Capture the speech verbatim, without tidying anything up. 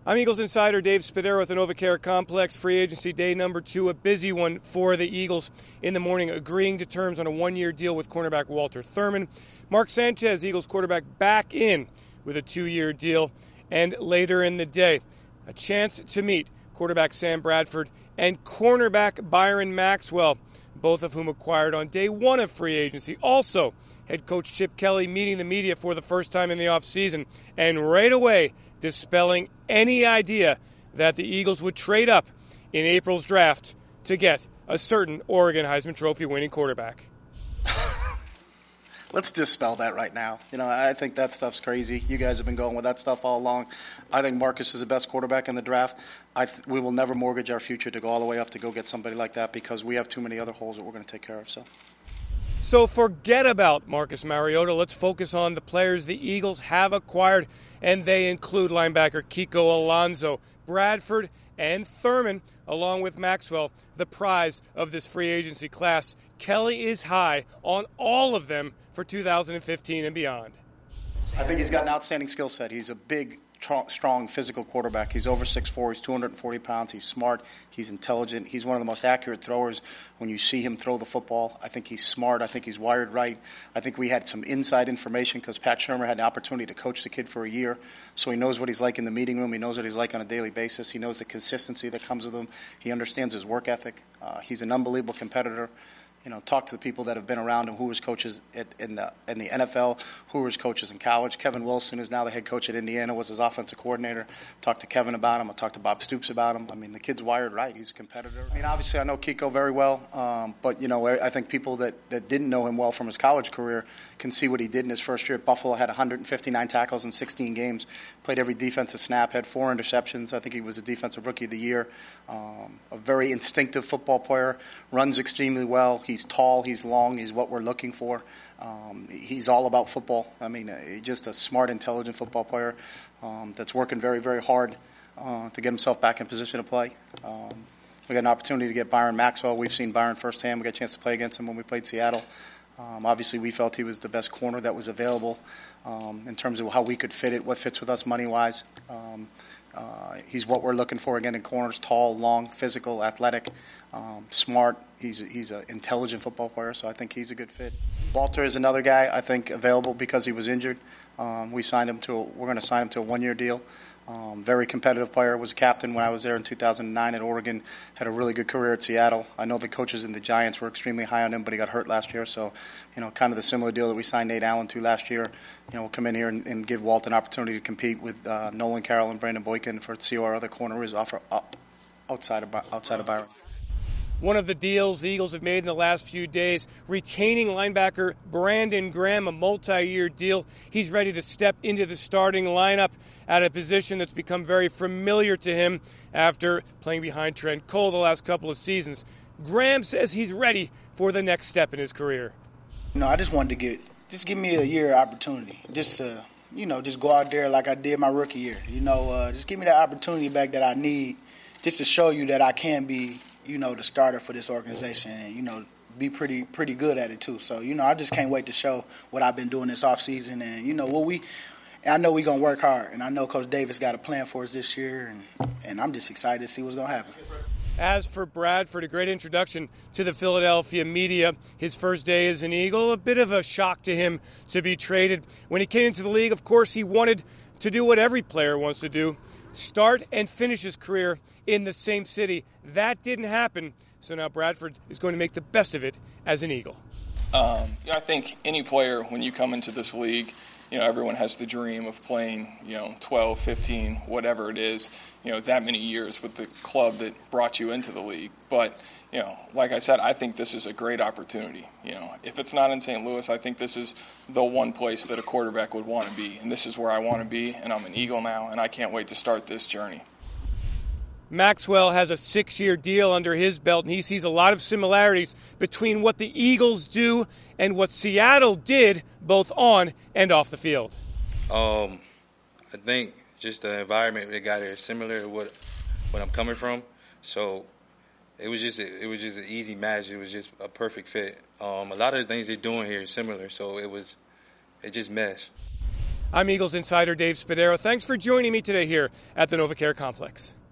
I'm Eagles insider Dave Spadaro with the NovaCare Complex. Free agency day number two, a busy one for the Eagles in the morning, agreeing to terms on a one-year deal with cornerback Walter Thurman. Mark Sanchez, Eagles quarterback, back in with a two-year deal. And later in the day, a chance to meet quarterback Sam Bradford and cornerback Byron Maxwell, both of whom acquired on day one of free agency. Also, head coach Chip Kelly meeting the media for the first time in the offseason, and right away dispelling any idea that the Eagles would trade up in April's draft to get a certain Oregon Heisman Trophy winning quarterback. Let's dispel that right now. You know, I think that stuff's crazy. You guys have been going with that stuff all along. I think Marcus is the best quarterback in the draft. I th- we will never mortgage our future to go all the way up to go get somebody like that because we have too many other holes that we're going to take care of. So. So forget about Marcus Mariota. Let's focus on the players the Eagles have acquired, and they include linebacker Kiko Alonso, Bradford, and Thurman, along with Maxwell, the prize of this free agency class. Kelly is high on all of them for two thousand fifteen and beyond. I think he's got an outstanding skill set. He's a big, strong, physical quarterback. He's over six foot four. He's two hundred forty pounds. He's smart. He's intelligent. He's one of the most accurate throwers when you see him throw the football. I think he's smart. I think he's wired right. I think we had some inside information because Pat Shurmur had the opportunity to coach the kid for a year, so he knows what he's like in the meeting room. He knows what he's like on a daily basis. He knows the consistency that comes with him. He understands his work ethic. Uh, he's an unbelievable competitor. You know, talk to the people that have been around him, who was coaches at, in the in the N F L, who was coaches in college. Kevin Wilson is now the head coach at Indiana, was his offensive coordinator. Talked to Kevin about him. I talked to Bob Stoops about him. I mean, the kid's wired right. He's a competitor. I mean, obviously, I know Kiko very well, um, but, you know, I think people that, that didn't know him well from his college career can see what he did in his first year at Buffalo. Had one hundred fifty-nine tackles in sixteen games, played every defensive snap, had four interceptions. I think he was a defensive rookie of the year. Um, a very instinctive football player, runs extremely well. He's tall, he's long, he's what we're looking for. Um, he's all about football. I mean, uh, just a smart, intelligent football player um, that's working very, very hard uh, to get himself back in position to play. Um, we got an opportunity to get Byron Maxwell. We've seen Byron firsthand. We got a chance to play against him when we played Seattle. Um, obviously, we felt he was the best corner that was available um, in terms of how we could fit it, what fits with us money-wise. Um, Uh, he's what we're looking for again in corners: tall, long, physical, athletic, um, smart. He's he's an intelligent football player, so I think he's a good fit. Walter is another guy I think available because he was injured. Um, we signed him to a, we're going to sign him to a one-year deal. Um, very competitive player. Was a captain when I was there in two thousand nine at Oregon. Had a really good career at Seattle. I know the coaches in the Giants were extremely high on him, but he got hurt last year. So, you know, kind of the similar deal that we signed Nate Allen to last year. You know, we'll come in here and, and give Walt an opportunity to compete with uh, Nolan Carroll and Brandon Boykin for see our other corner is offer uh, outside of outside of Byron. One of the deals the Eagles have made in the last few days, retaining linebacker Brandon Graham, a multi-year deal. He's ready to step into the starting lineup at a position that's become very familiar to him after playing behind Trent Cole the last couple of seasons. Graham says he's ready for the next step in his career. No, I just wanted to get, just give me a year opportunity, just to, you know, just go out there like I did my rookie year. You know, uh, just give me that opportunity back that I need, just to show you that I can be, you know, the starter for this organization and, you know, be pretty pretty good at it too. So, you know, I just can't wait to show what I've been doing this offseason. And, you know, what we I know we're going to work hard. And I know Coach Davis got a plan for us this year. And, and I'm just excited to see what's going to happen. As for Bradford, a great introduction to the Philadelphia media. His first day as an Eagle, a bit of a shock to him to be traded. When he came into the league, of course, he wanted to do what every player wants to do, start and finish his career in the same city. That didn't happen, so now Bradford is going to make the best of it as an Eagle. Um, I think any player, when you come into this league, you know, everyone has the dream of playing, you know, twelve, fifteen, whatever it is, you know, that many years with the club that brought you into the league. But, you know, like I said, I think this is a great opportunity. You know, if it's not in Saint Louis, I think this is the one place that a quarterback would want to be. And this is where I want to be, and I'm an Eagle now, and I can't wait to start this journey. Maxwell has a six-year deal under his belt, and he sees a lot of similarities between what the Eagles do and what Seattle did, both on and off the field. Um, I think just the environment we got here is similar to what what I'm coming from. So it was just a, it was just an easy match. It was just a perfect fit. Um, a lot of the things they're doing here is similar, so it was it just meshed. I'm Eagles insider Dave Spadaro. Thanks for joining me today here at the NovaCare Complex.